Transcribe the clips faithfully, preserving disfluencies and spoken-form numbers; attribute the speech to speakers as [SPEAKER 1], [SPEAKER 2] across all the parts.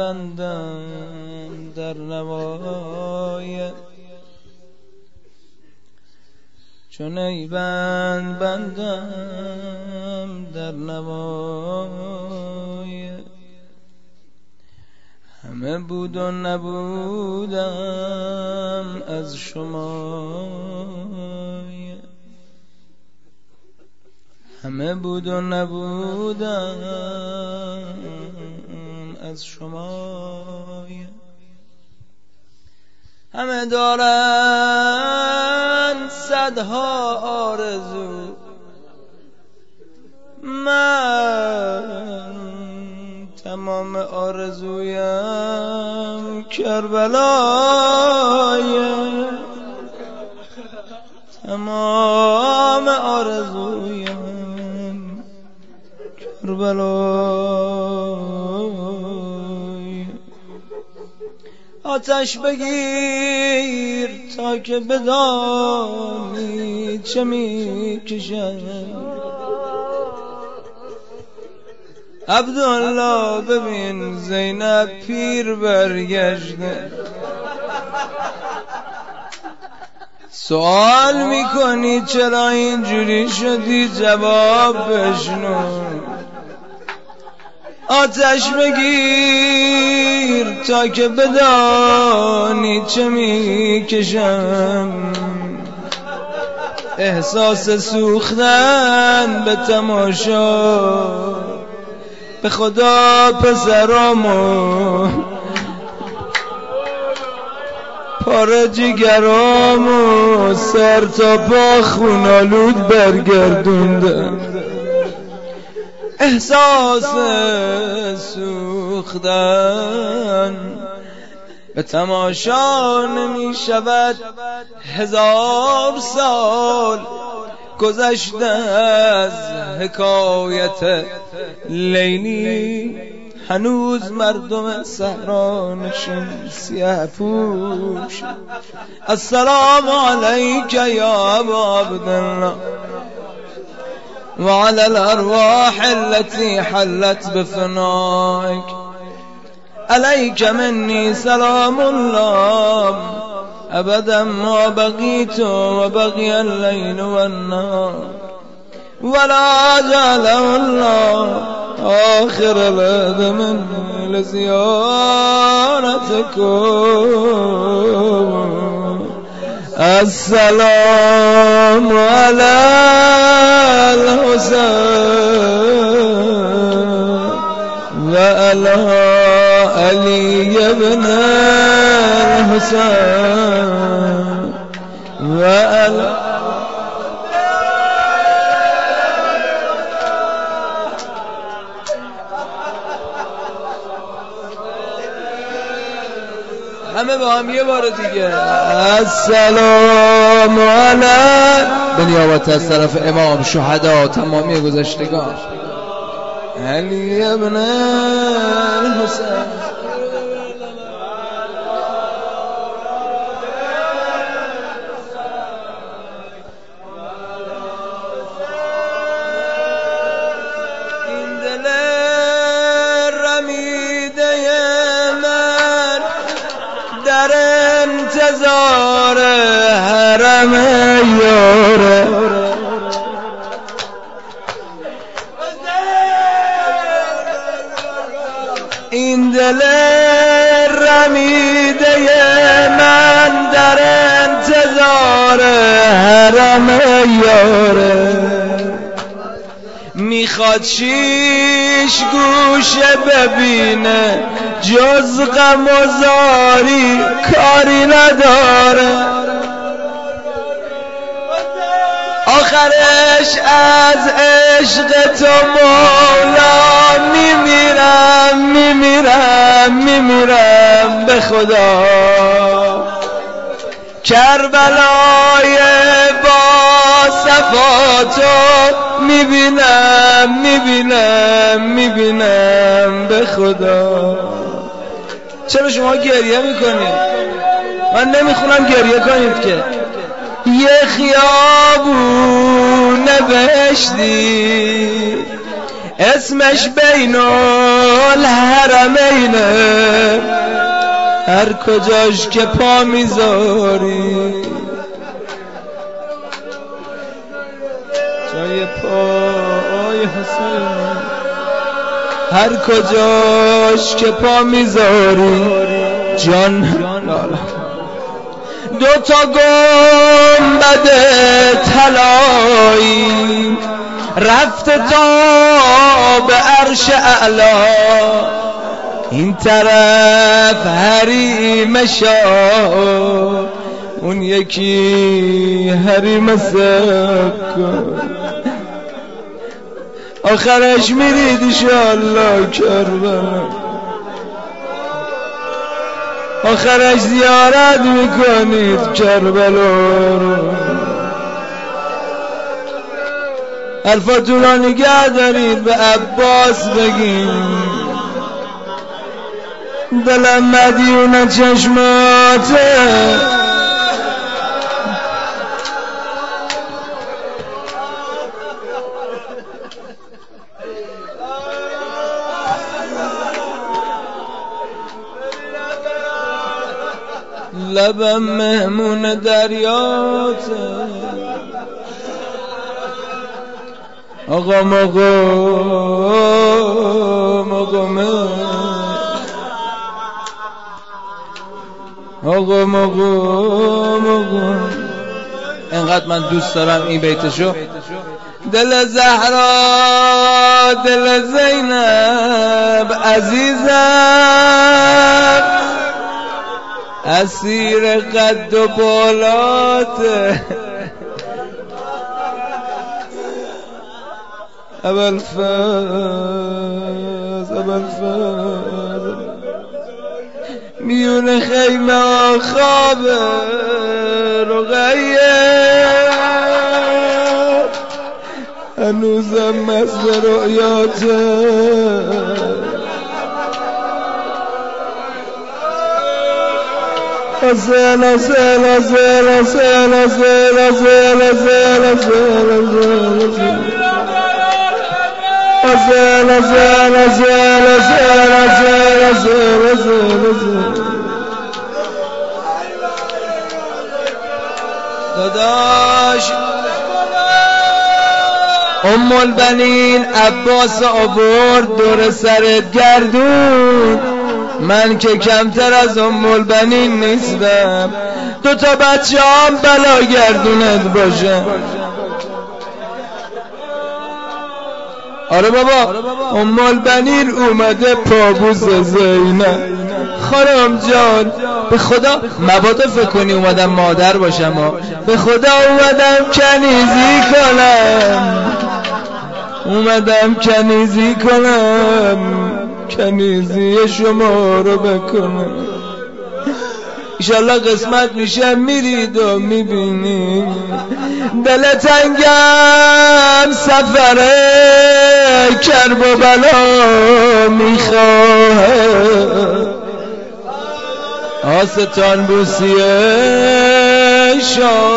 [SPEAKER 1] بندم در نوای، چون ای بند بندم در نوای. همه بود و نبودم از شما، همه بود و نبودم از شما. همه دارند صدها آرزو، من تمام آرزویم کربلای، تمام آرزویم کربلای. آتش بگیر تا که بدانی چه میکشم، عبدالله ببین زینب پیر برگشته. سوال میکنی چرا اینجوری شدی، جواب بشنو. آتش بگیر تا که بدانی چه میکشم، احساس سوختن به تماشا. به خدا پسرامو پاره جگرامو سر تا پا خونالود برگردوندم. احساس سوختن به تماشا نمی شود. هزار سال گذشته از حکایت لیلی، هنوز مردم صحرانشین سیاه پوش. السلام علیک یا ابا عبدالله وعلى الأرواح التي حلت بفنائك، عليك مني سلام الله أبدا ما بقيت وبقي الليل والنهار، ولا جعله الله آخر العهد مني لزيارتكم. السلام على الحسين وعلى علي بن الحسين وعلى همه با هم یه بار دیگه. السلام علی به نیابت از طرف امام شهدا تمامی گذشتگان، علی ابن الحسین. این دل رمیده من در انتظار حرم یاره، این دل رمیده من در انتظار حرم یاره. میخواد شیش گوشه ببینه جز غم و زاری کاری نداره. آخرش از عشق تو مولا میمیرم میمیرم میمیرم به خدا. کربلای با صفاتو میبینم میبینم میبینم به خدا. چرا شما گریه میکنید؟ من نمیخونم گریه کنید که. یه خیابون بهشتی اسمش بین الحرمینه، هر کجاش که پا میذاری جای پای حسین، هر کجاش که پا میذاری جان. دو تا گنبد طلایی رفته تا به عرش اعلا، این طرف حریم شاه، اون یکی حریم سکان. آخرش میرید انشاءالله کربلا، آخرش زیارت میکنید کربلا رو. حرفاتون را نگه دارید، به عباس بگین دلم مدیون چشماته. لبم مهمون دریاته، آقا مقام مقامه، آقا مقام مقام. انقدر من دوست دارم این بیتشو. دل زهرا دل زینب عزیزم، اسیر قد و بالاته، ابوالفضل ابوالفضل میون خیمه خوابه رقیه، هنوزم مست رؤیاته. حسین حسین حسین حسین حسین حسین حسین حسین حسین حسین حسین. داداش ام البنین عباس آورد دور سرت گردون، من که کمتر از ام البنین نیستم، دو تا بچه هم بلا گردونت باشه. آره بابا ام البنین اومده پابوس زینب. خانم جان به خدا مبادا فکر کنی اومدم مادر باشم ها، به خدا اومدم کنیزی کنم، اومدم کنیزی کنم، کنیزی شما رو بکنم. انشالله قسمت میشه میرید و میبینید. دل تنگم سفر کرب و بلا میخواه، آستان بوسی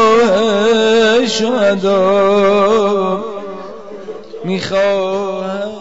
[SPEAKER 1] شاه شهدا میخواه.